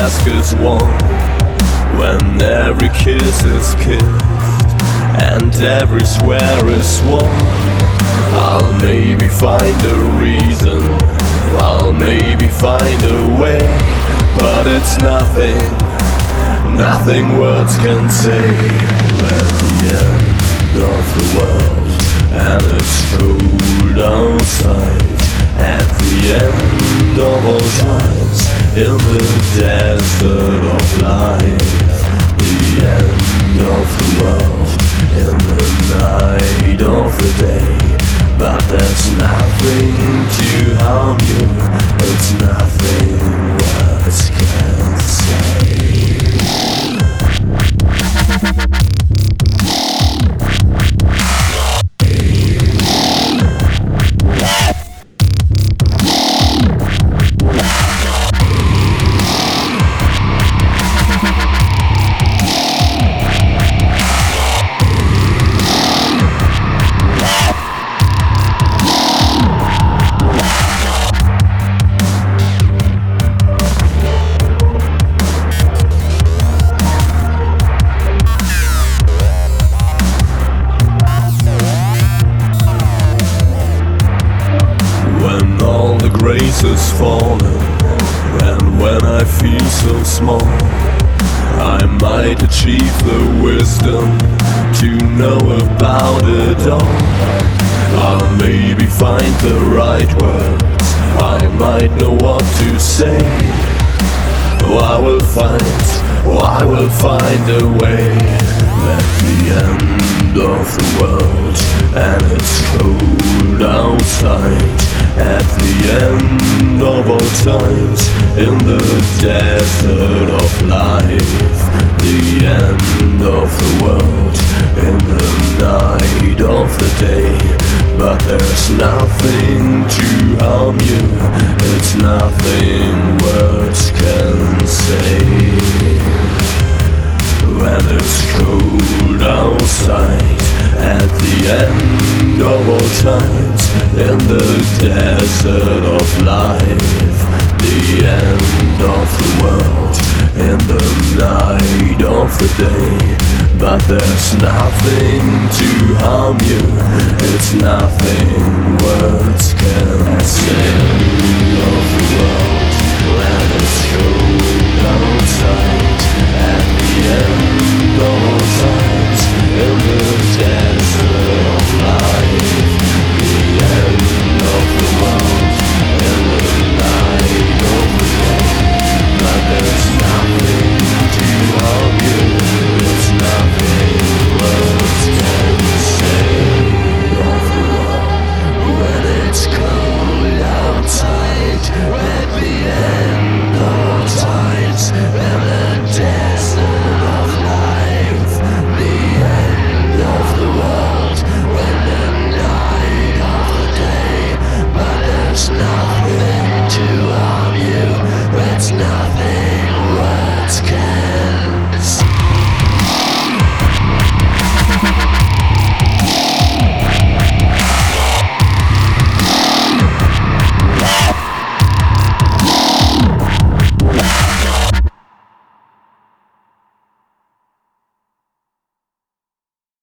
mask is worn, when every kiss is kissed and every swear is sworn, I'll maybe find a reason, I'll maybe find a way, but it's nothing, nothing words can say. At the end of the world and it's cold outside, at the end of all times, in the desert of life, the end of the world, in the night of the day, but there's nothing to harm you, it's nothing words can say. Grace has fallen, and when I feel so small, I might achieve the wisdom to know about it all. I'll maybe find the right words, I might know what to say. I will find a way. At the end of the world and it's cold outside, at the end of all times, in the desert of life, the end of the world, in the night of the day, but there's nothing to harm you, it's nothing words can say. When it's cold outside, at the end of all times, in the desert of life, the end of the world, in the night of the day, but there's nothing to harm you, it's nothing words can say. Of the world, when it's cold